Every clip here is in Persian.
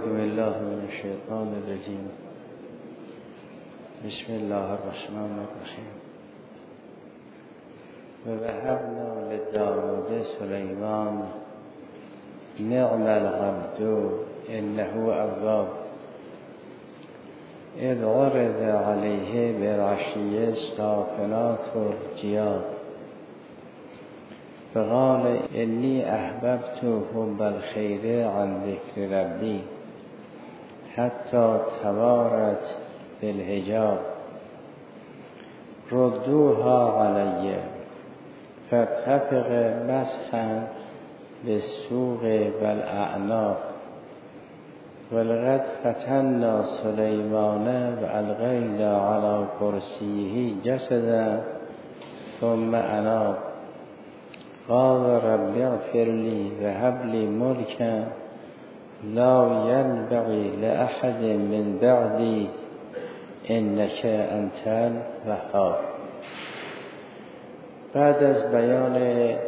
بالله من الشیطان الرجیم. بسم الله الرحمن الرحیم. و وهبنا لداود سلیمان نعم العبد انه اواب اذ عرض علیه بالعشی الصافنات الجیاد فقال انی احببت حب الخیر عن ذکر ربی حتی توارت بالحجاب ردوها علی فاتفق مسحا بالسوق والاعناق ولقد فتنا سلیمان والقینا علی کرسیه جسدا ثم اناب قال رب اغفر لی و هب لی ملکا لا ينبغي لأحد من بعدی انک انت الوهاب. بعد از بیان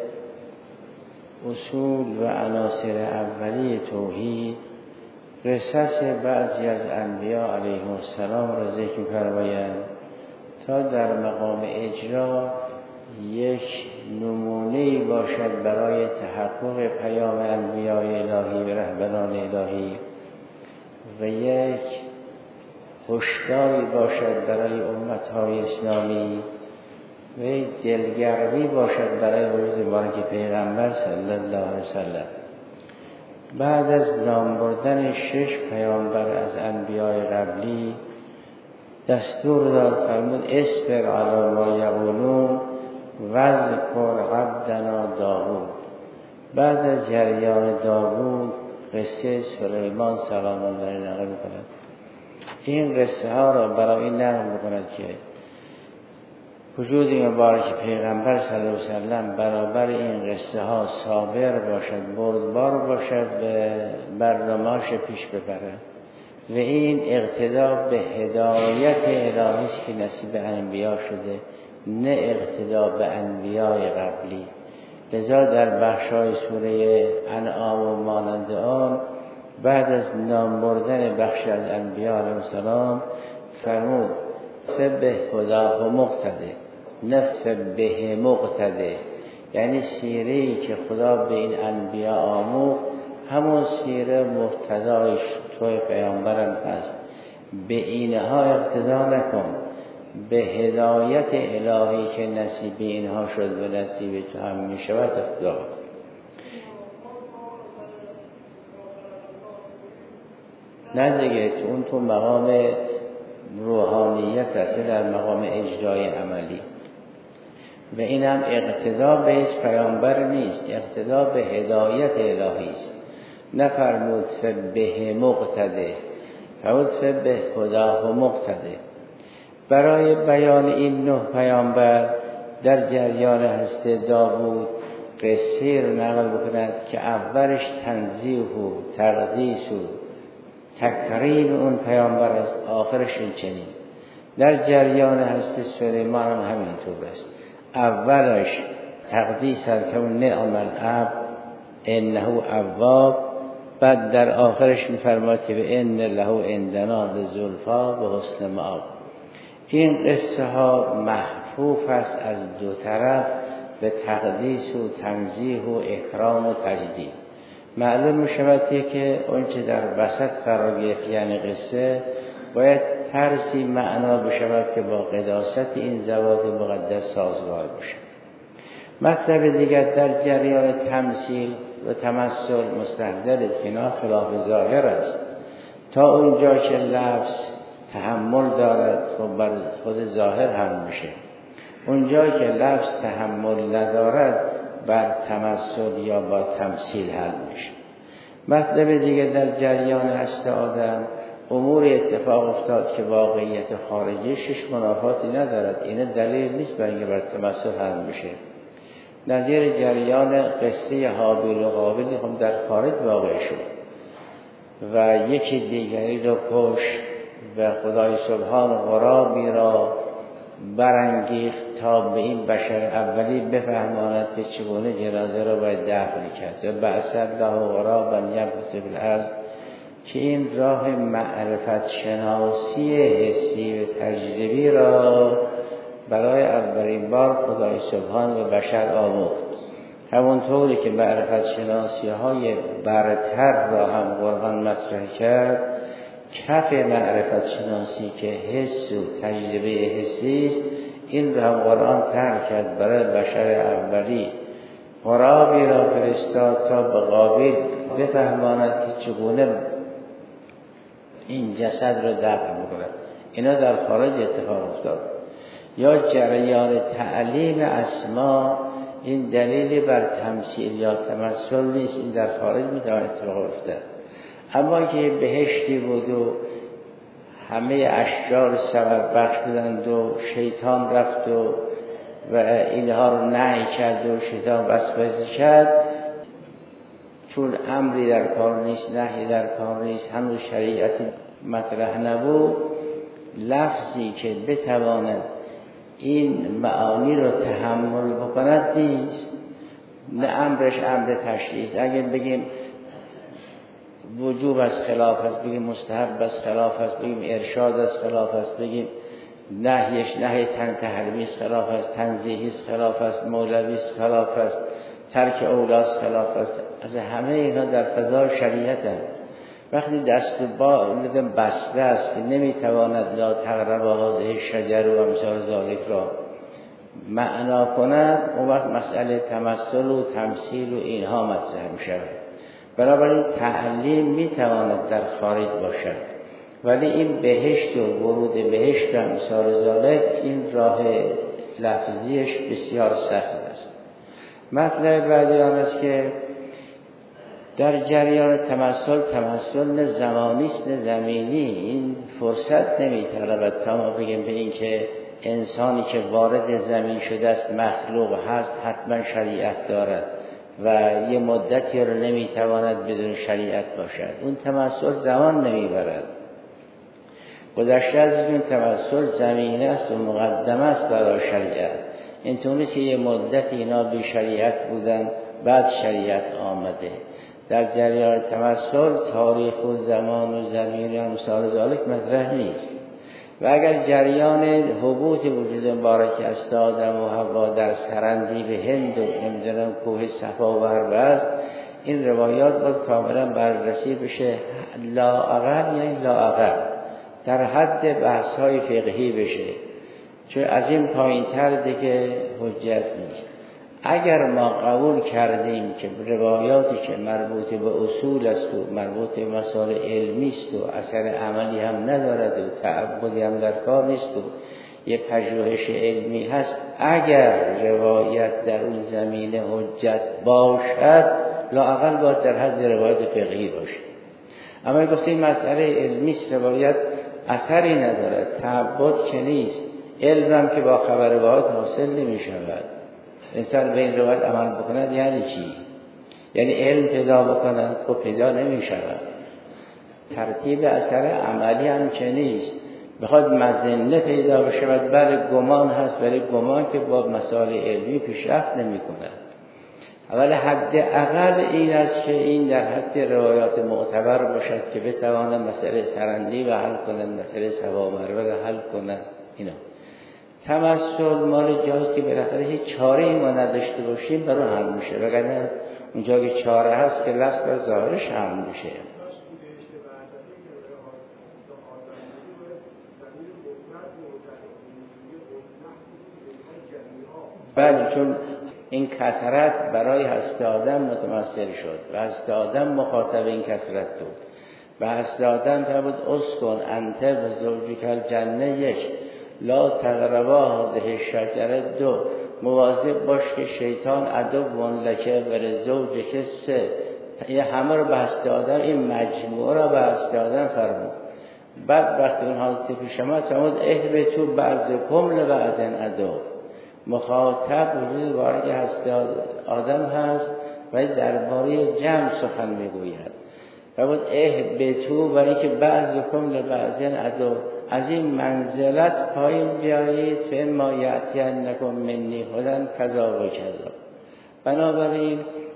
اصول و عناصر اولیه توحید، قصص بعضی از انبیاء علیهم السلام را ذکر فرمایند تا در مقام اجرا یک نمونه‌ای باشد برای تحقق پیام انبیاء الهی و رهبران الهی و یک هشداری باشد برای امت‌های اسلامی و یک دلگرمی باشد برای روز مبارک پیغمبر صلی الله علیه وسلم. بعد از نام بردن 6 پیامبر از انبیاء قبلی دستور داد فرمود اصبر علی ما یقولون واذکر عبدنا داوود. بعد از جریان داوود قصه سلیمان سلام الله علیه نقل می‌کند. این قصه ها را برای این نقل می‌کند که وجود مبارک پیغمبر صلی الله علیه وسلم برابر این قصه ها صابر باشد، بردبار باشد و برنامه‌اش پیش ببرد و این اقتدا به هدایت الهی است که نصیب انبیا شده، نه اقتدا به انبیاء قبلی. لذا در بخشای سوره انعام و مانند آن بعد از نام بردن بخش از انبیاء علیهم السلام فرمود فبه هداه مقتده، نه فبه مقتده، یعنی سیره‌ای که خدا به این انبیاء آموخت همون سیره مقتدایش توی پیامبرم هست. به اینها اقتدا نکن، به هدایت الهی که نصیب اینها شد و نصیب تو هم می شود اقتدا کن. نه دیگه اون تو مقام روحانیت هست، در مقام اجرای عملی و این هم اقتدا به هیچ پیامبر نیست، اقتدا به هدایت الهی است. نفرمود فبه مقتده، فرمود فبه هداه مقتده. برای بیان این 9 پیامبر در جریان هست داوود قصه رو نقل بکند که اولش تنزیه و تقدیس و تکریم اون پیامبر است، آخرش این چنین. در جریان هست سلیمان هم همینطور است. اولش تقدیس است که اون نعم العبد انه اواب، بعد در آخرش می‌فرماید که به ان له عندنا لزلفا و حسن مآب. این قصه ها محفوف است از دو طرف به تقدیس و تنزیه و اکرام و تجدید. معلوم می‌شود که اون چه در وسط قرار گرفت یعنی قصه باید طرزی معنا بشود که با قداست این زوات مقدس سازگار باشد. مطلب دیگر در جریان تمثیل و تمثل مستحضر کنار خلاف ظاهر است. تا اونجا که لفظ تحمل دارد خب بر خود ظاهر هم میشه، اونجا که لفظ تحمل ندارد بر تمثل یا با تمثیل حل میشه. مطلب دیگه در جریان هست آدم امور اتفاق افتاد که واقعیت خارجیش منافاتی ندارد، این دلیل نیست برای اینکه بر تمثل حل میشه. نظیر جریان قصه حابیل و قابیل هم در خارج واقع شد و یکی دیگری را کش و خدای سبحان غرابی را برانگیخت تا به این بشر اولی بفهماند که چگونه جنازه را باید دفن کرد. و بعث الله غرابا یبحث فی الارض که این راه معرفت شناسی حسی و تجربی را برای اولین بار خدای سبحان و بشر آموخت. همونطوری که معرفت شناسی های برتر را هم قرآن مطرح کرد، کف معرفت شناسی که حس و تجربه حسی است، این را هم قرآن ترک کرد برای بشر اولی. غرابی را فرستاد تا به قابیل بفهماند که چگونه این جسد را دفن بکند. اینا در خارج اتفاق افتاد. یا جریان تعلیم اسما، این دلیلی بر تمثیل یا تمثل نیست، این در خارج میتواند اتفاق افتاد. اما که بهشتی بود و همه اشجار ثمر بخش بودند و شیطان رفت و اینها رو نهی کرد و شیطان وسوسه کرد، چون امری در کار نیست، نهی در کار نیست، هنوز شریعتی مطرح نبود، لفظی که بتواند این معانی رو تحمل بکند نیست. نه امرش امر تشریع است. اگر بگیم وجوب از خلاف است، بگیم مستحب از خلاف است، بگیم ارشاد از خلاف است، بگیم نهیش نهی تحریمی است خلاف است، تنزیهی است خلاف است، مولوی است خلاف است، ترک اولاست خلاف است. از همه اینا در فضای شریعت هم. وقتی دست با بسته است که نمیتواند لا تقرب هذه شجر و امثال ذالک را معنا کند، اون وقت مسئله تمثل و تمثیل و اینها مطرح می شود. بنابراین تعلیم میتواند در خارج باشد، ولی این بهشت و ورود بهشت و امثال ذالک، این راه لفظیش بسیار سخت است. مطلب بعدی آن است که در جریان تمثل نه زمانی است نه زمینی. این فرصت نمی‌طلبد تا ما بگیم به این که انسانی که وارد زمین شده است مخلوق هست حتما شریعت دارد و یه مدتی رو نمیتواند بدون شریعت باشد. اون تمثل زمان نمیبرد. گذشته از این تمثل زمینه است و مقدمه است برای شریعت. اینطوری که یه مدت اینا بی شریعت بودن، بعد شریعت آمده. در جریان تمثل تاریخ و زمان و زمین و امثال ذالک مطرح نیست. و اگر جریان حبوط وجود مبارک است آدم و حوا در سرندی به هند و نمیدونم کوه صفا و هربست، این روایات باید کاملا بررسی بشه، لااقل یعنی لااقل در حد بحث های فقهی بشه، چون از این پایین تر دیگه حجت نیست. اگر ما قبول کردیم که روایاتی که مربوط به اصول است و مربوط به مسائل علمی است و اثر عملی هم ندارد و تعبدی هم در کار نیست و یه پژوهش علمی هست، اگر روایت در اون زمینه حجت باشد، لااقل باید در حد روایت فقهی باشه. اما گفتیم مسئله علمی است، روایت اثری ندارد، تعبد که نیست، علم هم که با خبر واحد حاصل نمی شود. انسان به این روایت عمل بکند یعنی چی؟ یعنی علم پیدا بکند؟ خب پیدا نمی شود. ترتیب اثر عملی هم که نیست. بخواد مظنه پیدا بشود، برای گمان هست، برای گمان که با مسائل علمی پیشرفت نمی کند. اول حد اقل این است که این در حد روایات معتبر باشد که بتواند مسئله سرندی و حل کنند، مسئله صفا و مروه را حل کنند. اینا تمثل مال جاست که بالاخره هیچ چاره‌ای ما نداشته باشیم برای حل میشه، وگرنه اونجا که چاره هست که لفظ بر ظاهرش حل میشه. بله، چون این کثرت برای هست آدم متمثل شد و هست آدم مخاطب این کثرت بود و هست آدم فرمود اسکن انت و زوجک الجنه، یک لا تقربا هذه الشجره، دو مواظب باش که شیطان عدو لکه و زوجک، سه یه همه رو به هست آدم، این مجموعه رو به هست آدم فرمود. بعد وقتی اون حالت پیش ما فرمود اهبطوا بعضکم لبعض عدو، مخاطب وجود وارد هست آدم هست و درباره جمع سخن میگوید. و بود اهبطوا برای که بعضکم لبعض عدو، از این منزلت پایین بیایید، فاما یأتینکم منی هدی کذا و کذا. بنابراین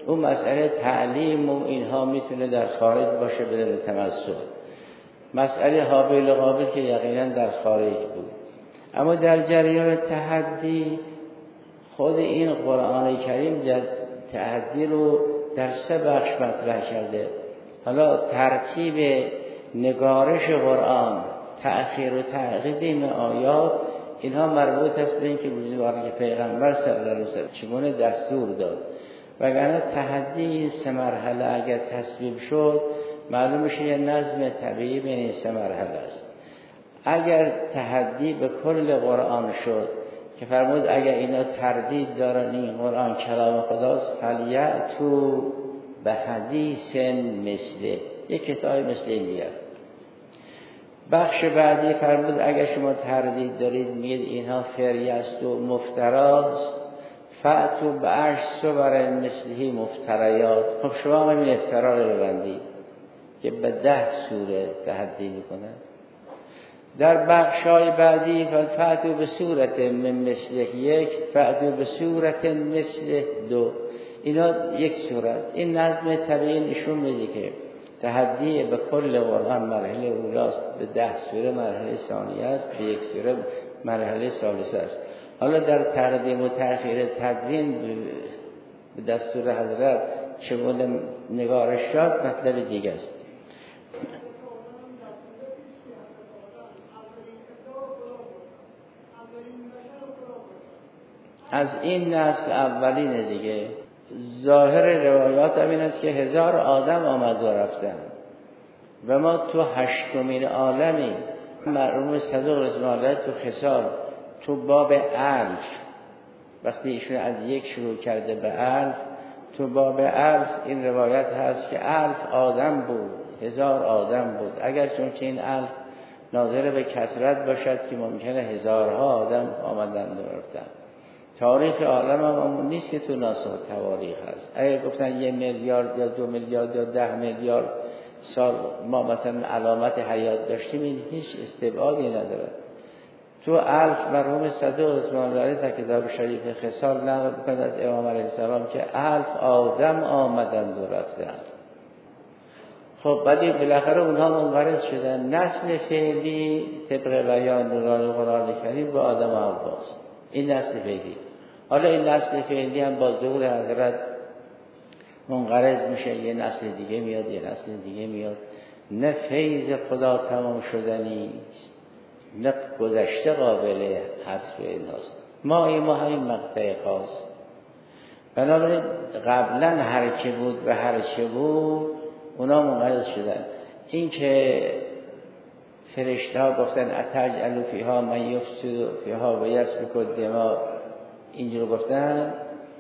اون مسئله تعلیم و اینها میتونه در خارج باشه بدون تمسک. مسئله هابیل و قابیل که یقینا در خارج بود. اما در جریان تحدی خود این قرآن کریم در تحدی رو در 3 بخش مطرح کرده. حالا ترتیب نگارش قرآن، تأخیر و تقدیم آیات، اینها مربوط است به این که روزگاری که پیغمبر صلی الله علیه و سلم چگونه دستور داد. وگرنه تحدی این 3 مرحله اگر تصویب شد معلوم میشه یه نظم طبیعی بین این 3 مرحله است. اگر تحدی به کل قرآن شد که فرمود اگر اینا تردید دارن این قرآن کلام خداست، فلیأتوا به حدیث مثله، یک کتاب مثل این بیار. بخش بعدی فرمود اگر شما تردید دارید میگید اینها فریه است و مفتراست، فأتوا بعشر صور مثله مفتریات. خب شما همین افترا رو ببندید که به 10 سوره تحدی میکنه. در بخشای بعدی فأتوا به صورت من مثله 1، فأتوا به صورت مثله 2، اینا یک سوره است. این نظم طبیعی نشون میده که تحدی به کل قرآن مرحله اولاست، به 10 سوره مرحله ثانیه است، به 1 سوره مرحله ثالثه است. حالا در تقدیم و تأخیر تدوین به دستور حضرت چگونه نگارش شد مطلب دیگه است. از این نسل اولین دیگه ظاهر روایات هم این است که 1000 آدم آمد و رفتن و ما تو 8مین عالمی. مرحوم صدوق رحمه الله تو خصال تو باب 1000 وقتی ایشون از 1 شروع کرده به 1000، تو باب 1000 این روایت هست که 1000 آدم بود، 1000 آدم بود. اگر چون که این 1000 ناظر به کثرت باشد که ممکنه هزارها آدم آمدن و رفتن. تاریخ عالم هم نیست که تو ناسخ تواریخ هست. اگر گفتن 1 میلیارد یا 2 میلیارد یا 10 میلیارد سال ما مثلا علامت حیات داشتیم، این هیچ استبعادی نداره. تو 1000 مرحوم صدوق رحمه الله علیه در کتاب شریف خصال نقل می‌کند از امام علیه السلام که 1000 آدم آمدند و رفتند. خب ولی بالاخره اونها منقرض شدن. نسل فعلی طبق بیان نورانی قرآن کریم به آدم و حواست. این نسل فعلی. حالا این نسل فعلی هم با ظهور حضرت منقرض میشه، یه نسل دیگه میاد، یه نسل دیگه میاد. نه فیض خدا تمام شدنی است، نه گذشته قابل حذف ایناست. ما همین مقطع خاص. بنابراین قبلا هر که بود و هر چه بود اونا منقرض شدن. این که فرشته ها گفتن اتجعل فیها من یفسد فیها و یسفک الدماء، اینجور گفتن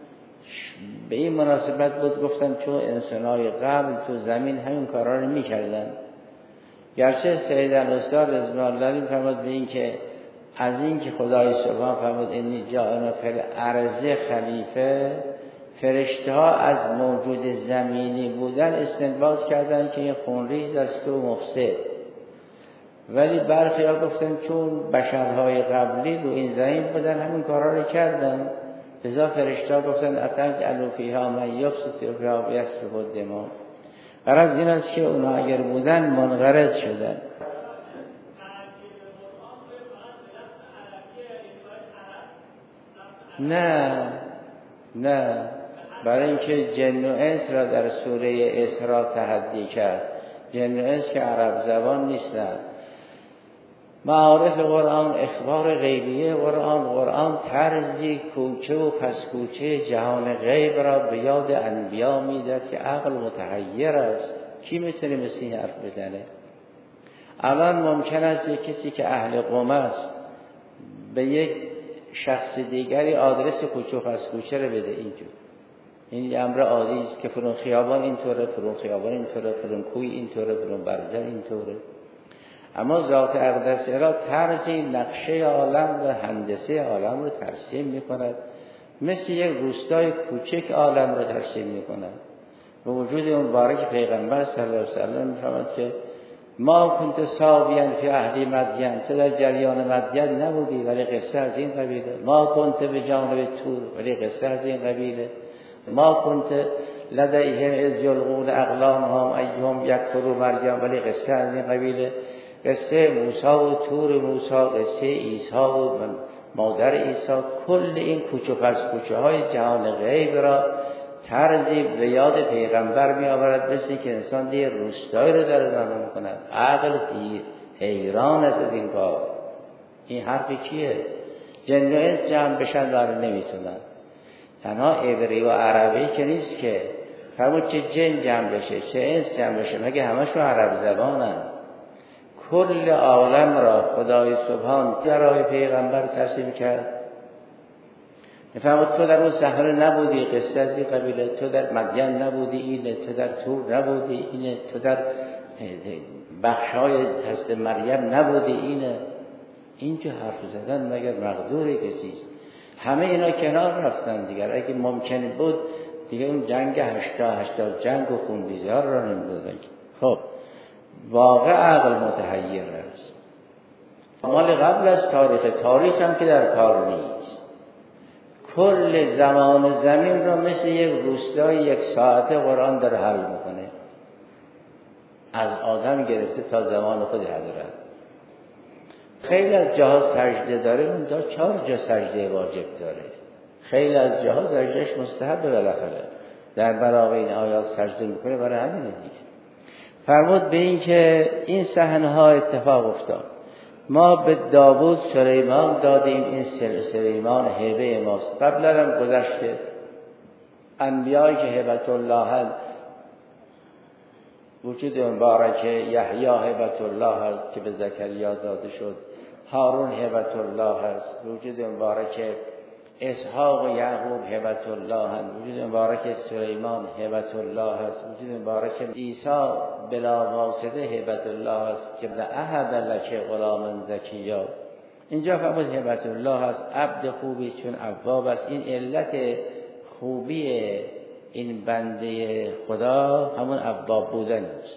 به این مناسبت بود، گفتن چون انسان‌های قبل تو زمین همین کارا رو می‌کردن. گرچه سید الاستاد رضوان الله علیه فرمود به این که از این که خدای سبحان فرمود انی جاعل فی الارض خلیفه، فرشته ها از موجود زمینی بودن استنباط کردن که این خونریز است و مفسد. ولی برخی ها گفتن چون بشرهای قبلی رو این زمین بودن همین کارا رو کردن، لذا فرشته ها گفتن اتجعل فیها من یفسد فیها و یسفک الدماء. غرض این است که اونا اگر بودن منقرض شدن. نه برای اینکه جن و انس را در سوره اسراء تحدی کرد. جن و انس که عرب زبان نیستن. معارف قرآن، اخبار غیبیه قرآن طرزی کوچه و پس کوچه جهان غیب را به یاد انبیا میداد که عقل متحیر است. کی میتونه مثل این حرف بزنه؟ الان ممکن است یک کسی که اهل قم است به یک شخص دیگری آدرس کوچه و پس کوچه رو بده. اینجور این امر عادی است که فلان خیابان اینطوره، فلان خیابان اینطوره، فلان کوی اینطوره، فلان برزر اینطوره. اما ذات اقدس را طرزی نقشه عالم و هندسه عالم رو ترسیم میکند، مثل یک روستای کوچک عالم رو ترسیم میکند. به وجود اون مبارک پیغمبر صلی الله علیه و سلم میفهمد که ما کنت ساویاً فی اهل مدین، تو در جریان مدین نبودی ولی قصه از این قبیله. ما کنت به جانب تور ولی قصه از این قبیله. ما کنت لدیهم اذ یلقون اقلامهم ایهم یکفروا مریم. ولی قصه از این قبیله، قصه موسی و طور موسی، قصه عیسی و مادر عیسی، کل این کوچه پس کوچه های جهان غیب را ترزیب و یاد پیغمبر می آورد، مثل که انسان دیگه روستایی رو داره معلوم کند. عقل حیران از این کار. این حرفی کیه؟ جن و انس جمع بشن برای نمیتونن. تنها عبری و عربی که نیست که فرمود چه جن جمع بشه چه انس جمع بشه، مگه همشون عرب زبانن. کل عالم را خدای سبحان برای پیغمبر ترسیم کرد. میفرمود تو در اون صحرا نبودی، قصه از این قبیله، تو در مدین نبودی اینه، تو در طور نبودی اینه، تو در بخشای دست مریم نبودی اینه. اینجا حرف زدن مگر مقدور کسیست؟ همه اینا کنار رفتن دیگر. اگه ممکن بود دیگه اون جنگ 80 جنگ و خونریزی ها را نمیدادن. خب واقع عقل متحیر است. مال قبل از تاریخ هم که در کار نیست. کل زمان زمین را مثل یک روستای 1 ساعته قرآن داره حل میکنه، از آدم گرفته تا زمان خود حضرت. خیلی از جاها سجده داره، اون 4 جا سجده واجب داره. خیلی از جاها سجدهش مستحبه، بالاخره در برابر این آیات سجده میکنه. برای همینه دیگه. فرمود به این که این صحنه‌ها اتفاق افتاد. ما به داوود سلیمان دادیم، این سلیمان هبه ماست. قبلا هم گذشته انبیایی که هبت الله وجود مبارک یحیی هبت الله هست که به زکریا داده شد، هارون هبت الله هست، وجود مبارک اسحاق و یعقوب هبت الله هست، وجود مبارک سلیمان هبت الله هست، وجود مبارک عیسی بلا واسطه هبت الله هست که لأهب لک غلاما زکیا. اینجا فقط هبت الله هست، عبد خوبی چون اواب است. این علت خوبی این بنده خدا همون اواب بودن است.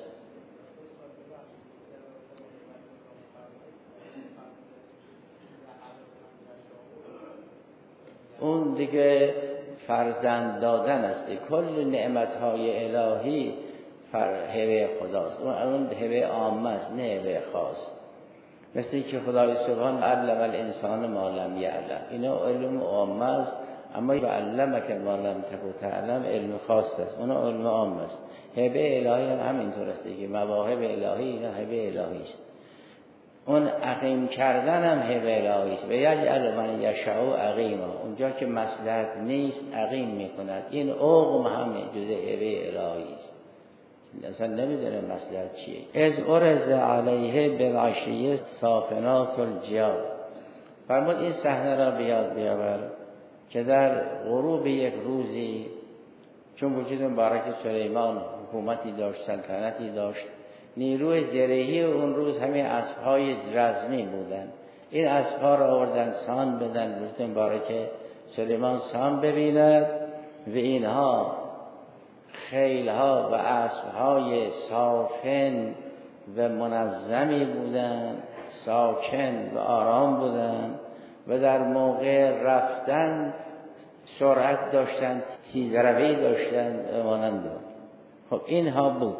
اون دیگه فرزند دادن است. کل نعمت‌های الهی هبه خداست. اون هبه عامه است، نه هبه خاص. مثل که خدای سبحان علم الانسان ما لم یعلم، اینا علم عامه است. اما علمک ما لم تکن تعلم علم خاص است، اون علم عام است. هبه الهی هم همینطور است که مواهب الهی اینا هبه الهی است. اون عقیم کردن هم هبه الهی است. و یجعل من یشاء عقیما، اونجا که مصلحت نیست عقیم میکند. این عقم هم جزء هبه الهی است، اصلا نمیدونه مصلحت چیه. از ارز علیه بالعشیه صافنات الجیاد. فرمود این صحنه را بیاور که در غروب یک روزی، چون وجود مبارک سلیمان حکومتی داشت، سلطنتی داشت، نیروی زرهی اون روز همین اسب‌های رزمی بودن. این اسب‌ها را آوردن سان بدن، وجود مبارک سلیمان سان ببیند و اینها خیل‌ها و اسب‌های صافن و منظمی بودن، ساکن و آرام بودن و در موقع رفتن سرعت داشتن، تیزروی داشتن مانند. خب اینها بود.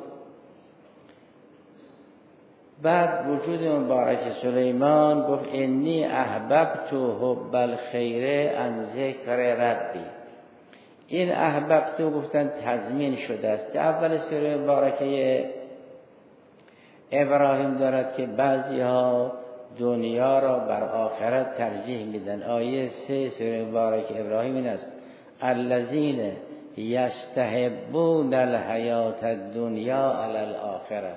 بعد وجود مبارک سلیمان گفت انی احببت حب الخیر عن ذکر ربی. این احببت گفتن تضمین شده است. اول سوره مبارکه ابراهیم دارد که بعضی ها دنیا را بر آخرت ترجیح میدن. آیه 3 سوره مبارک ابراهیم این است الذین یستحبون الحیات الدنیا علی الاخره،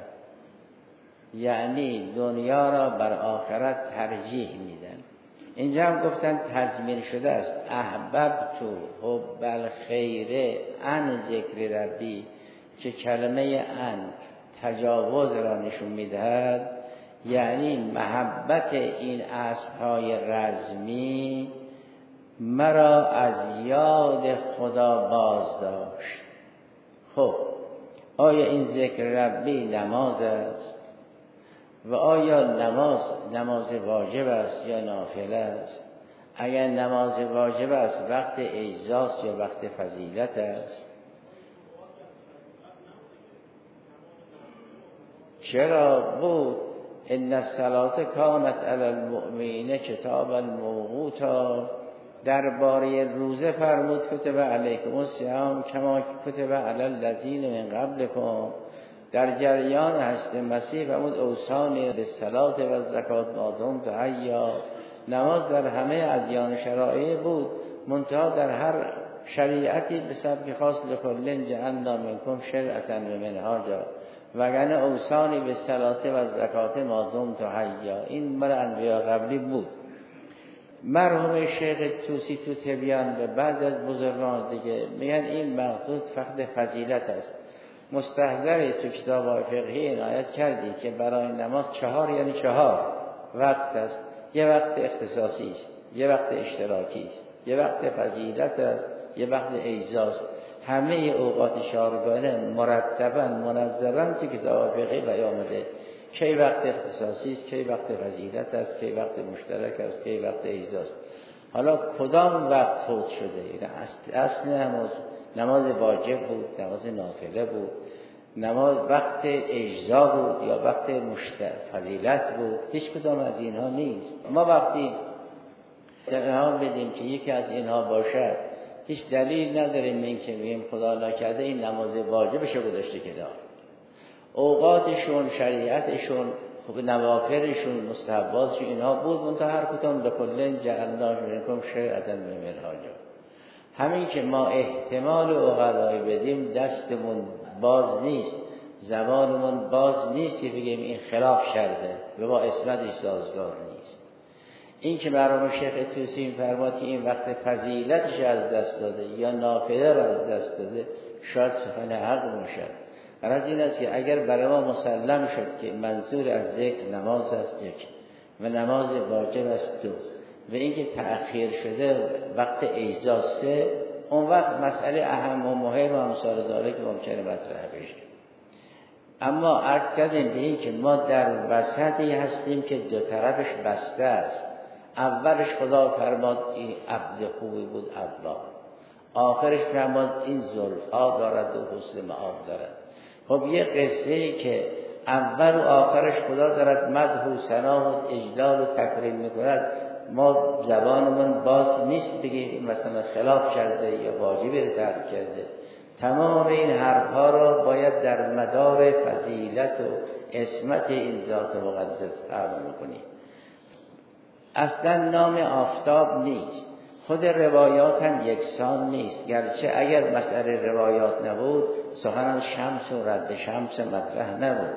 یعنی دنیا را بر آخرت ترجیح میدن. اینجا هم گفتن تضمین شده است. احببت حب الخیر عن ذکر ربی، که کلمه عن تجاوز را نشون میدهد، یعنی محبت این اسب‌های رزمی مرا از یاد خدا باز داشت. خب آیا این ذکر ربی نماز است؟ و آیا نماز واجب است یا نافله است؟ اگر نماز واجب است وقت اجزاست یا وقت فضیلت است؟ چرا بود؟ ان الصلاة کانت علی المؤمنین کتابا موقوتا، درباره روزه فرمود کتب علیکم الصیام کما کتب علی الذین من قبلکم. در جریان هست مسیح فرمود اوصانی بالصلاة و الزکات ما دمت حیا. نماز در همه ادیان شرایع بود، منتها در هر شریعتی به سبک خاص لکل جعلنا منکم شرعة و منهاجا، وگرنه اوصانی بالصلاة و الزکات ما دمت حیا. این مر انبیا قبلی بود. مرحوم شیخ طوسی تو تبیان به بعض از بزرگان دیگه میگن این مقصود فقط فضیلت است. مستحضر تو کتاب فقهی عنایت کردی که برای نماز 4 یعنی 4 وقت است. یه وقت اختصاصی است، یه وقت اشتراکی است، یه وقت فضیلت است، یه وقت اجزاست. همه اوقات 4گانه مرتبا منظما تو کتاب فقهی بیان آمده. کی وقت اختصاصی است، کی وقت فضیلت است، کی وقت مشترک است، کی وقت اجزاست. حالا کدام وقت فوت شده؟ این اصل نماز واجب بود، نماز نافله بود، نماز وقت اجزا بود یا وقت فضیلت بود؟ هیچ کدام از اینها نیست. ما وقتی اتهام بدیم که یکی از اینها باشد، هیچ دلیل نداریم این که بگیم خدا نکرده این نماز واجبش رو گذاشته کنار. اوقاتشون، شریعتشون، نوافلشون، مستحباتشون اینها بود، منتها هر کدام لکل جعلنا منکم شرعة و منهاجا. همین که ما احتمال عقلای بدیم دستمون باز نیست، زبانمون باز نیست که بگیم این خلاف شرده و با اسمتش سازگار نیست. این که مرحوم شیخ طوسی فرمود که این وقت فضیلتش از دست داده یا نافله را از دست داده، شاید سخن حق باشد. غرض این است که اگر برای ما مسلم شد که منظور از ذکر نماز است یک و نماز واجب است دو و اینکه تأخیر شده وقت اجزا سه، اون وقت مسئله اهم و مهم و امثال ذالک ممکنه مطرح بشه. اما عرض کردیم به این که ما در وسطی هستیم که دو طرفش بسته است. اولش خدا فرماد این عبد خوبی بود اول، آخرش فرماد این زلفا دارد و حسن معاب دارد. خب یه قصه ای که اول و آخرش خدا دارد مدح و ثنا و اجلال و تکریم میکند، ما زبانمون باز نیست بگیم مثلا خلاف کرده یا واجبی رو ترک کرده. تمام این حرفها رو باید در مدار فضیلت و عصمت این ذات مقدس حمل کنیم. اصلا نام آفتاب نیست، خود روایات هم یکسان نیست، گرچه اگر مسئله روایات نبود سخن از شمس و رد شمس مطرح نبود.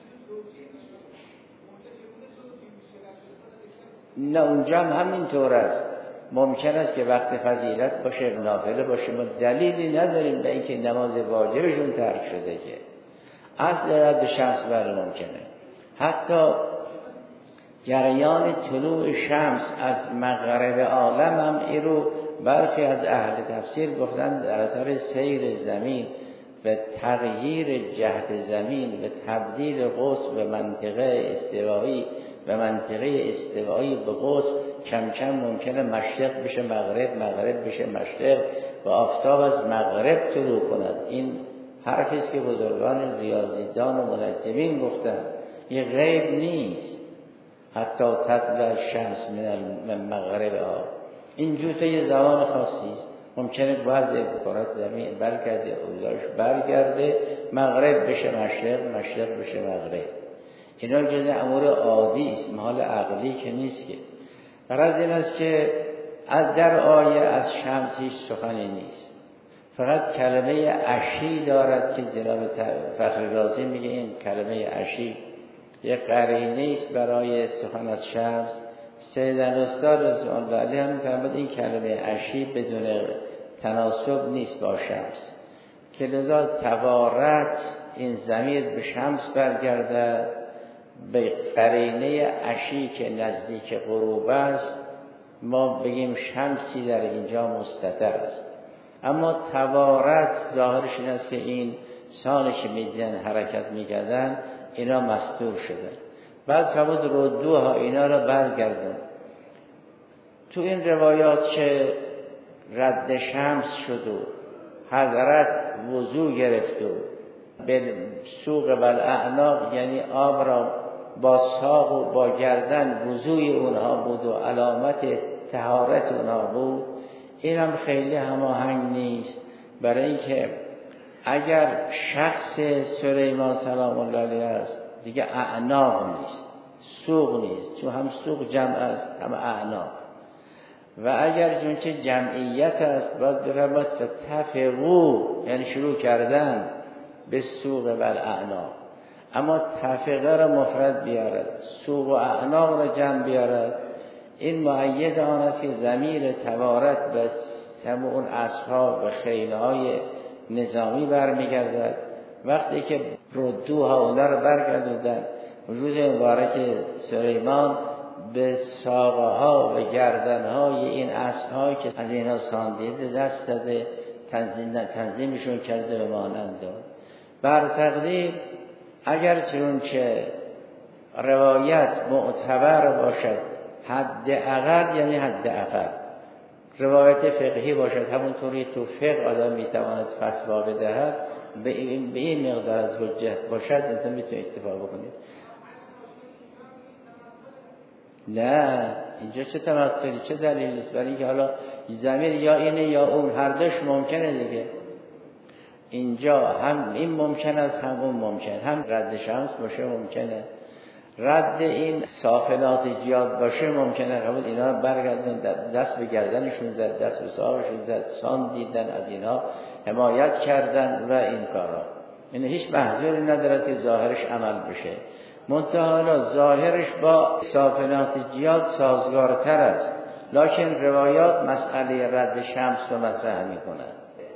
نه اونجا هم همینطور است. ممکن است که وقت فضیلت باشه، نافله باشه، ما دلیلی نداریم به اینکه نماز واجبشون ترک شده که اصل رد شمس بله ممکنه. حتی جریان طلوع شمس از مغرب عالم هم این رو برخی از اهل تفسیر گفتن در اثر سیر زمین و تغییر جهت زمین و تبدیل قطب به منطقه استوایی و منطقه استوایی به قطب کم کم ممکنه مشرق بشه مغرب، مغرب بشه مشرق و آفتاب از مغرب طلوع کند. این حرفی است که بزرگان ریاضیدان و منجمین گفتن، این غیب نیست. حتی تطلع الشمس من مغرب ها، این جوته یه زمان خاصی است. ممکنه بعضی بخارات زمین برگرده، اوضاعش برگرده، مغرب بشه مشرق، مشرق بشه مغرب. اینا جز امور عادی است، محال عقلی که نیست. که غرض این است که از در آیه از شمس هیچ سخنی نیست، فقط کلمه عشی دارد که جناب فخر رازی میگه این کلمه عشی یک قرینه است برای سخن از شمس. سید الاستاد رضوان الله علیه هم فرمود این کلمه عشی بدون تناسب نیست با شمس، که لذا توارت این ضمیر به شمس برگرده، به قرینه عشی که نزدیک غروب است ما بگیم شمسی در اینجا مستتر است. اما توارت ظاهرش این است که این سانی که میدن حرکت میکردن اینا مستور شدن. بعد فرمود ردوها، اینا را برگردن. تو این روایات که رد شمس شد و حضرت وضو گرفت و به سوق و الاعناق یعنی آب را با ساق و با گردن وضوی اونها بود و علامت طهارت اونها بود، این هم خیلی هماهنگ نیست. برای اینکه اگر شخص سلیمان سلام الله علیه است دیگه اعناق نیست، سوق نیست، چون هم سوق جمع است هم اعناق. و اگر چون جمعیت است باید بفرماد فتفقو، یعنی شروع کردن به سوق و الاعناق. اما تفقه را مفرد بیارد، سوق و اعناق را جمع بیارد، این مؤید آن است که ضمیر توارت به اون اسبها و خیلهای نظامی برمیگردد. وقتی که ردوها اونا رو برگردوندن، وجود مبارک سلیمان به ساقها و گردنهای این اسب‌هایی که از اینا ساندیده دست داده، تنظیمشون کرده به مانند داد. بر تقدیر اگر چنانچه روایت معتبر باشد، حد اقل یعنی حد اقل روایت فقهی باشد، همونطوری تو فقه آدم میتواند فتوا بدهد، به این مقدار از حجت باشد، انت میتونید اتفاق بکنید. نه اینجا چه تمثلی، چه دلیلی است؟ برای اینکه حالا ضمیر یا اینه یا اون، هر دوش ممکنه دیگه. اینجا هم این ممکن است هم اون ممکن، هم رد شمس باشه ممکنه، رد این سافلات جیاد باشه ممکنه. قبول اینا برگردن دست به گردنشون زد، دست به ساقشون زد، سان دیدن، از اینا حمایت کردن و این کارا. این هیچ محذوری ندارد که ظاهرش عمل بشه، منتها حالا ظاهرش با سافلات جیاد سازگارتر است، لکن روایات مسئله رد شمس رو مطرح میکنند.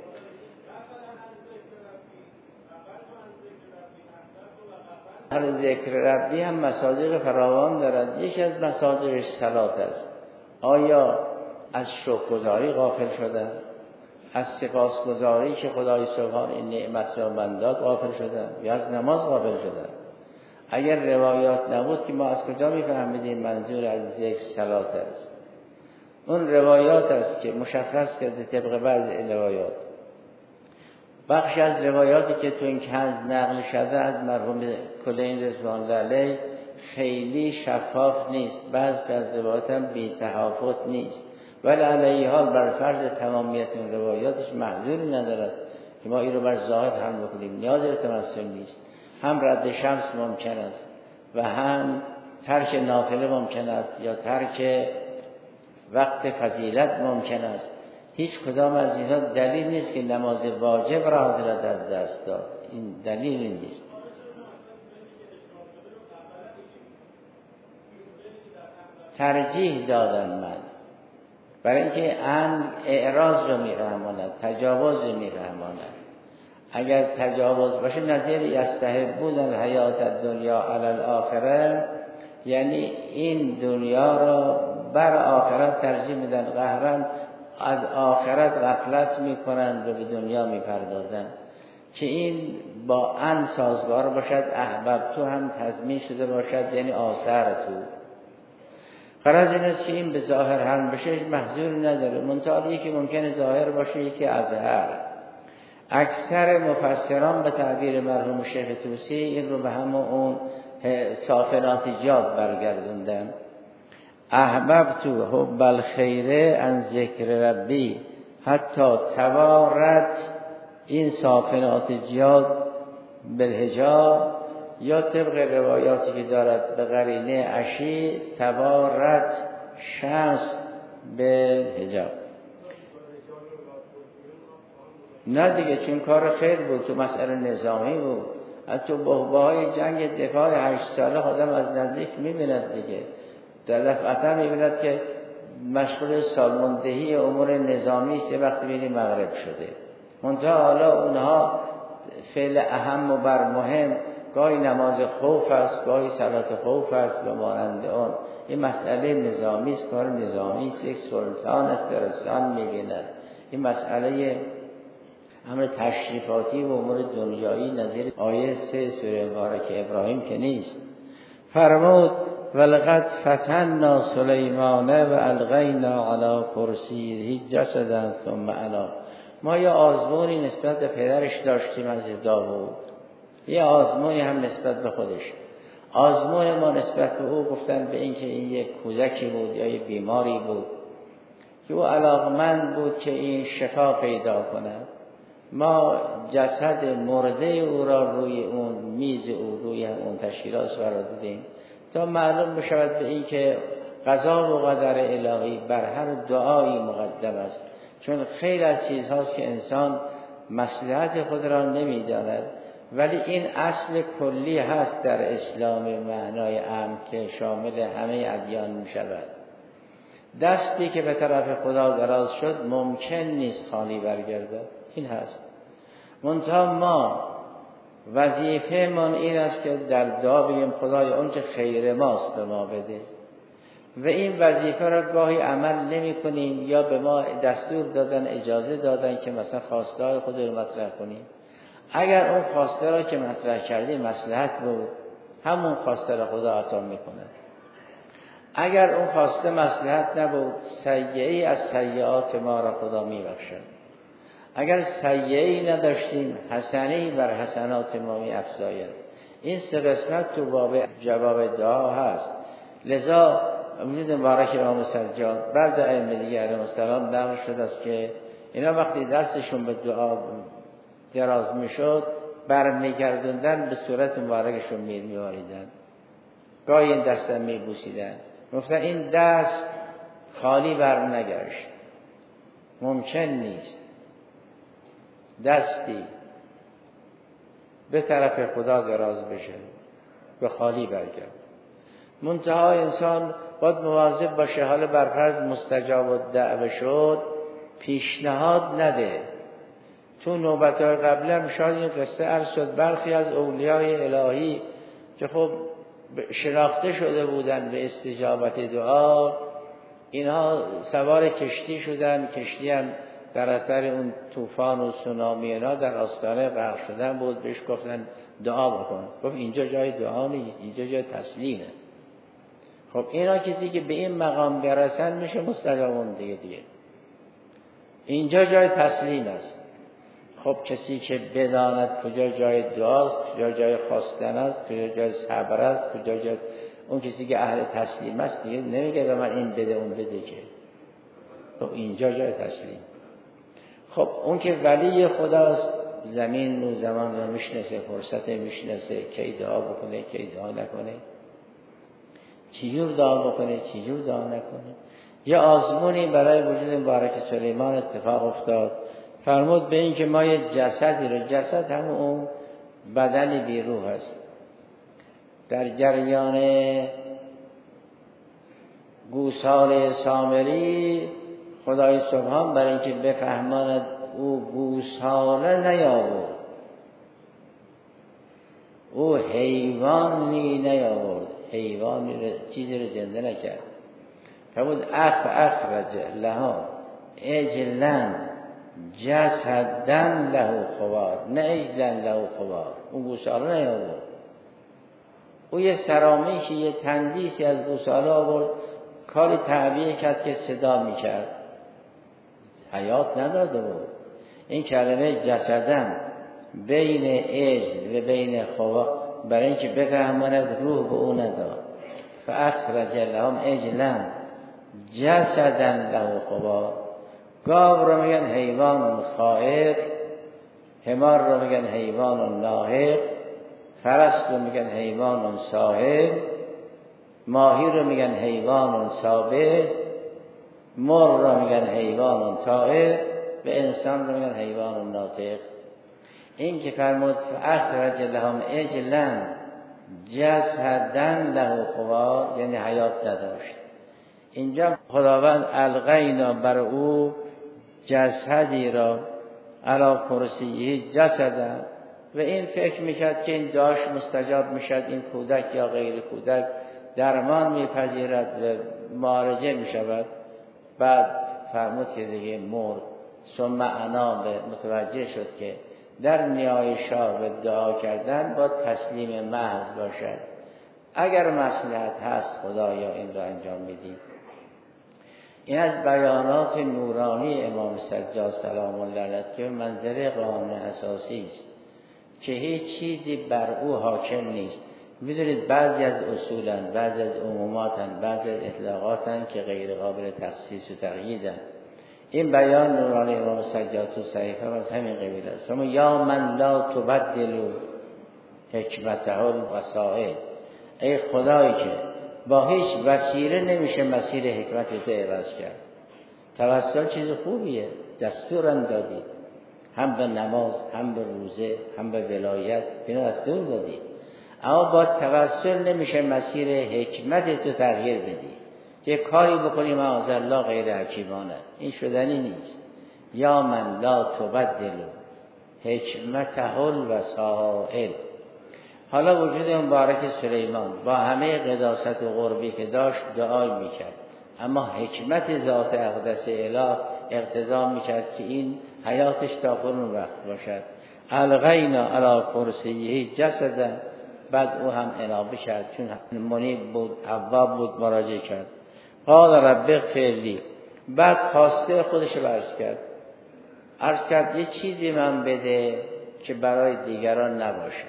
هر ذکر ربی هم مصادیق فراوان دارد. یکی از مصادیقش صلات است. آیا از شکرگزاری غافل شدن؟ از سپاسگزاری که خدای سبحان این نعمت را بنداد غافل شدن؟ یا از نماز غافل شدن؟ اگر روایات نبود که ما از کجا میفهمیدیم منظور از ذکر صلات است؟ اون روایات است که مشخص کرده طبق بعض روایات. بخش از روایاتی که تو این کنز نقل شده از مرحوم کلین رضوان الله علیه خیلی شفاف نیست، بعض از روایات هم بی تحافظ نیست، ولی علیه حال بر فرض تمامیت این روایاتش محذوری ندارد که ما این رو بر ظاهر حل بکنیم، نیاز به تمثل نیست. هم رد شمس ممکن است و هم ترک نافله ممکن است یا ترک وقت فضیلت ممکن است. هیچ کدام از اینها دلیل نیست که نماز واجب را حضرت از دست داد، این دلیلی نیست. ترجیح دادم من برای اینکه اعراض رو میفهماند، تجاوز رو میفهماند. اگر تجاوز باشه نظیر یستحبون الحیات الدنیا علی الاخره، یعنی این دنیا را بر آخرت ترجیح میدن، قهرن از آخرت غفلت میکنن و به دنیا میپردازن، که این با ان سازگار باشد، احباب تو هم تضمین شده باشد، یعنی آثار تو. غرض این است که این به ظاهر هم بشه محذور نداره، منتها یکی ممکنه ظاهر باشه یکی اظهر. اکثر مفسران به تعبیر مرحوم شیخ طوسی این رو به همون اون سافلات جاد برگردوندن. احببت حب الخیر عن ذکر ربی حتی توارت، این سافلات جاد بالحجاب، یا طبق روایاتی که دارد به قرینه عشی توارت شمس بالحجاب. نه دیگه، چون کار خیر بود، تو مسئله نظامی بود. از تو بحباهای جنگ دفاع 8 ساله آدم از نزدیک میبیند دیگه، دلفعتا میبیند که مشغول سالمندهی امور نظامی است، یه وقتی بینی مغرب شده. منتها حالا اونها فعل اهم و بر مهم، گاهی نماز خوف است، گاهی صلات خوف است و مانند آن. این مسئله نظامی است، کار نظامی است، یک سلطان است درستان میبیند. این مسئله امر تشریفاتی و امور دنیایی نظیر آیه 3 سوره مبارکه ابراهیم که نیست. فرمود ولقد فتنا سلیمان و القینا علی کرسیه جسدا ثم انا. ما یه آزمونی نسبت به پدرش داشتیم از داوود. یه آزمونی هم نسبت به خودش. آزمون ما نسبت به او گفتن به اینکه این یک کودکی بود یا یک بیماری بود که او علاقمند بود که این شفا پیدا کند. ما جسد مرده او را روی اون میز او روی اون تشکیلات قرار دادیم تا معلوم بشود به این که قضا و قدر الهی بر هر دعایی مقدم است، چون خیلی از چیزهاست که انسان مصلحت خود را نمی‌داند، ولی این اصل کلی هست در اسلام معنای عام که شامل همه ادیان می‌شود. دستی که به طرف خدا دراز شد ممکن نیست خالی برگردد. این هست. منتها ما وظیفه من این است که در دعا بگیم خدای اون که خیر ماست به ما بده، و این وظیفه را گاهی عمل نمی کنیم یا به ما دستور دادن، اجازه دادن که مثلا خواسته های خود رو مطرح کنیم. اگر اون خواسته را که مطرح کردیم مصلحت بود، همون خواسته را خدا عطا میکنه. اگر اون خواسته مصلحت نبود، سیئه‌ای از سیئات ما را خدا میبخشد. اگر سیئه‌ای نداشتیم، حسنه‌ای بر حسنات ما می‌افزاید. این سه قسمت تو باب جواب دعا هست. لذا وجود مبارک امام سجاد بعد ائمه دیگه علیهم السلام نقل شده است که اینا وقتی دستشون به دعا دراز میشد برمیگردوندن به صورت مبارکشون می‌آوریدن، گاهی این دست هم می‌بوسیدن. گفتن این دست خالی بر نگشت، ممکن نیست دستی به طرف خدا دراز بشه به خالی برگرد. منتها انسان باید مواظب باشه، حالا برفرض مستجاب الدعوه شد پیشنهاد نده. تو نوبت‌های قبل هم شاید این قصه عرض شد، برخی از اولیای الهی که خب شناخته شده بودن به استجابت دعا، اینها سوار کشتی شدن، کشتی هم در اثر اون طوفان و سونامی اینا در آستانه غرق شدن بود. بهش گفتن دعا بکن، گفت اینجا جای دعا نیست، اینجا جای تسلیمه. خب اینا کسی که به این مقام برسن میشه مستجابون دیگه. اینجا جای تسلیم است. خب کسی که بداند کجا جای دعاست، کجا جای خواستن است، کجا جای صبر است، کجا جای اون کسی که اهل تسلیم است دیگه نمیگه به من این بده اون بده که تو اینجا جای تسلیم. خب اون که ولی خداست، زمین و زمان رو میشناسه، فرصت میشناسه، کی دعا بکنه کی دعا نکنه، چجور دعا بکنه چجور دعا نکنه. یه آزمونی برای وجود مبارک سلیمان اتفاق افتاد. فرمود به این که ما یه جسدی رو، جسد همون اون بدن بی روح است، در جریان گوساله سامری خدای سبحان برای اینکه بفهماند او گوساله نیاورد، او حیوانی نیاورد، حیوانی چیزی رو زنده نکرد. فرمود اخرج لها عجلا جسدن له خوار، نه عجلا له خوار، اون گوساله نیاورد. او یه سرامیشی، یه تندیسی از گوساله آورد، کاری تعبیه کرد که صدا میکرد، حیات نداده بود. این کلمه جسدن بین عجل و بین خوار برای اینکه بفهماند روح به او نداد. فاخرج لهم عجلا جسدن له خوار. گاو رو میگن حیوان خائر، حمار رو میگن حیوان ناهق، فرس رو میگن حیوان صاحب، ماهی رو میگن حیوان سابه، مر رو میگن حیوان طائر و انسان رو میگن حیوان ناطق. این که فرمود فاخرج لهم عجلا جسدن له خوار یعنی حیات نداشت. اینجا خداوند القینا بر او جسدی را علی کرسیه جسدن، و این فکر میکرد که این داشت مستجاب میشد، این کودک یا غیر کودک درمان میپذیرد و معالجه میشود. بعد فرمود که دیگه مرد. ثم انا متوجه شد که در نیای شاه و دعا کردن با تسلیم محض باشد. اگر مصلحت هست خدایا این را انجام میدیم. این از بیانات نورانی امام سجاد سلام الله علیه که منظر قانون اساسی است که هیچ چیزی بر او حاکم نیست. میدونید بعضی از اصولن، بعضی از عموماتن، بعضی از اطلاقاتن که غیر قابل تخصیص و تقییدن. این بیان نورانی امام سجاد تو صحیفه از همین قبیل است. فرمود یا من لا تبدل حکمته الوسائل، ای خدایی که با هیچ وسیله نمیشه مسیر حکمت تو عوض کرد. توسل چیز خوبیه، دستورم دادی، هم به نماز، هم به روزه، هم به ولایت، اینا دستور دادی، اما با توسل نمیشه مسیر حکمت تو تغییر بدی. یه کاری بکنی معاذالله غیر حکیمانه، این شدنی نیست. یا من لا تبدل حکمته الوسائل. حالا وجود مبارک سلیمان با همه قداست و قربی که داشت دعای میکرد، اما حکمت ذات اقدس اله اقتضا میکرد که این حیاتش تا قرون وقت باشد. الغینا علی کرسیه جسدا، بعد او هم انابه کرد چون منیب بود، اواب بود، مراجعه کرد. قال رب اغفر لی، بعد خواسته خودش رو عرض کرد یه چیزی من بده که برای دیگران نباشه.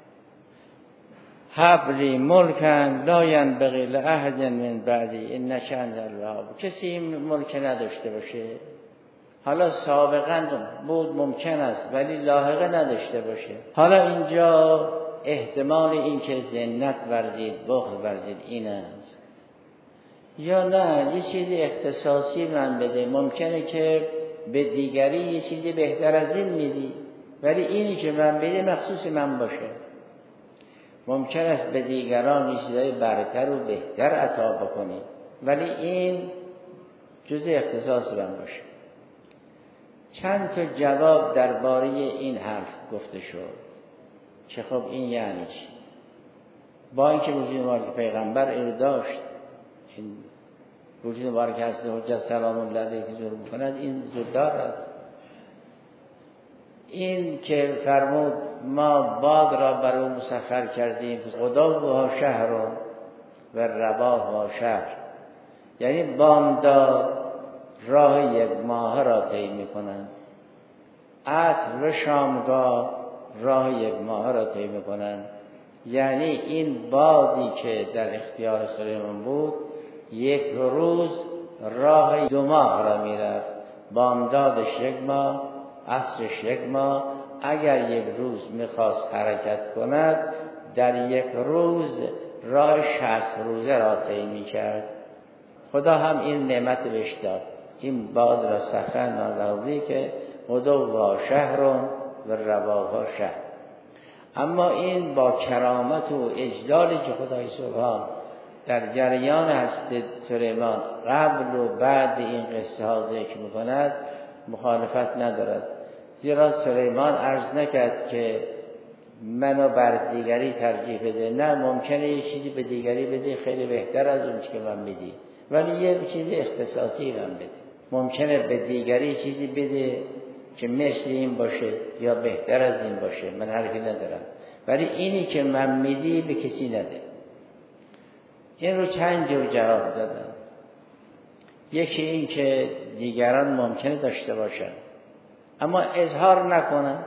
هب لی ملکن لا ینبغی لاحد من بعدی انک انت الوهاب. کسی این ملک نداشته باشه، حالا سابقا بود ممکن است ولی لاحقه نداشته باشه. حالا اینجا احتمال این که ذلت ورزید، بخل ورزید این است، یا نه یه چیزی اختصاصی من بده. ممکنه که به دیگری یه چیزی بهتر از این میدی، ولی اینی که من بده مخصوص من باشه. ممکن است به دیگران یه چیزای برتر و بهتر عطا بکنی، ولی این جزء اختصاص من باشه. چند تا جواب درباره این حرف گفته شد که خب این یعنی چی؟ با اینکه وجود مبارک پیغمبر اینو داشت، این وجود مبارک هست حجت سلام الله علیه که ظهور میکند، این وجود دارد. این که فرمود ما باد را بر او مسخر کردیم، غدوها شهر و رواها شهر، یعنی بامداد راه یک ماه را طی میکنند، عصر و شامگاه راه یک ماه را طی میکنند. یعنی این بادی که در اختیار سلیمان بود یک روز راه 2 ماه را میرفت، بامدادش 1 ماه، عصرش 1 ماه. اگر یک روز میخواست حرکت کند در 1 روز راه 60 روزه را طی میکرد. خدا هم این نعمت بهش داد، این باد را سخن راوی که غدوها شهر و رواها شهر. اما این با کرامت و اجلالی که خدای سبحان در جریان هست سلیمان قبل و بعد این قصه ها ذکر میکند مخالفت ندارد. زیرا سلیمان عرض نکرد که منو بر دیگری ترجیح بده، نه، ممکنه یه چیزی به دیگری بده خیلی بهتر از اون که من بدی، ولی یه چیزی اختصاصی من بده. ممکنه به دیگری چیزی بده که مثل این باشه یا بهتر از این باشه، من حرفی ندارم، ولی اینی که من میدی به کسی نده. این رو چند جور جواب دادم. یکی این که دیگران ممکنه داشته باشن اما اظهار نکنن،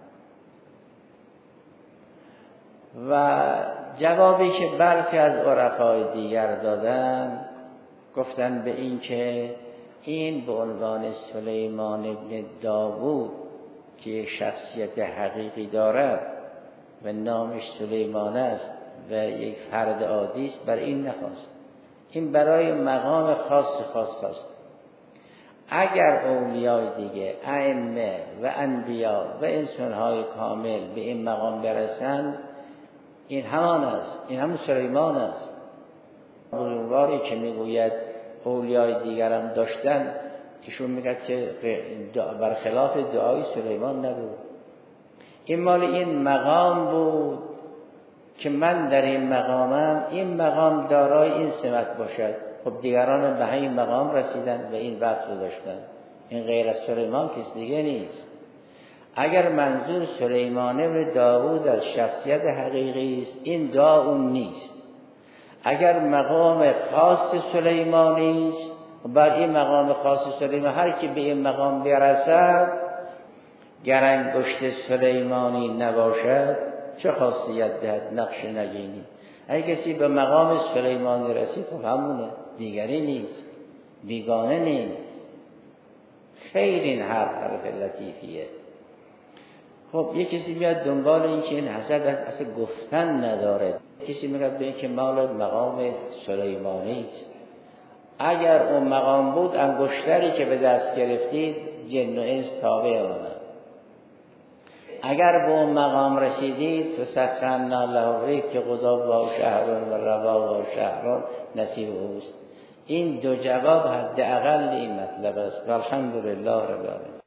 و جوابی که برخی از عرفای دیگر دادن گفتن به این که این به عنوان سلیمان ابن داوود که یک شخصیت حقیقی دارد و نامش سلیمان است و یک فرد عادی است، بر این نخواست، این برای مقام خاص خواست. اگر اولیای دیگه، ائمه و انبیا و انسان‌های کامل به این مقام برسند، این همان است، این همون سلیمان است. بزرگواری که میگوید اولیای دیگران داشتن، ایشون میگه که برخلاف دعای سلیمان نبود. این مال این مقام بود که من در این مقامم، این مقام دارای این سمت باشد. خب دیگران به همین مقام رسیدن و این وصف داشتن. این غیر از سلیمان کس دیگه نیست. اگر منظور سلیمان ابن داوود از شخصیت حقیقی است، این دعا اون نیست. اگر مقام خاص سلیمانی است، بر این مقام خاص سلیمان هر کی به این مقام برسد گر انگشت سلیمانی نباشد چه خاصیت دهد نقش نگینی. اگه کسی به مقام سلیمانی رسید خب همونه، دیگری نیست، بیگانه نیست. خیلی این حرف لطیفیه. خب یک کسی بیاد دنبال این که این حسد اصلا گفتن نداره، کسی میگه به این که مال مقام سلیمانی است. اگر اون مقام بود انگشتری که به دست گرفتید جن و انس تابع آنه. اگر به اون مقام رسیدید فسخرنا له الریح که قضا و شهر و روا و شهر نصیب اوست. این دو جواب حداقل این مطلب است. والحمدلله رب العالمین.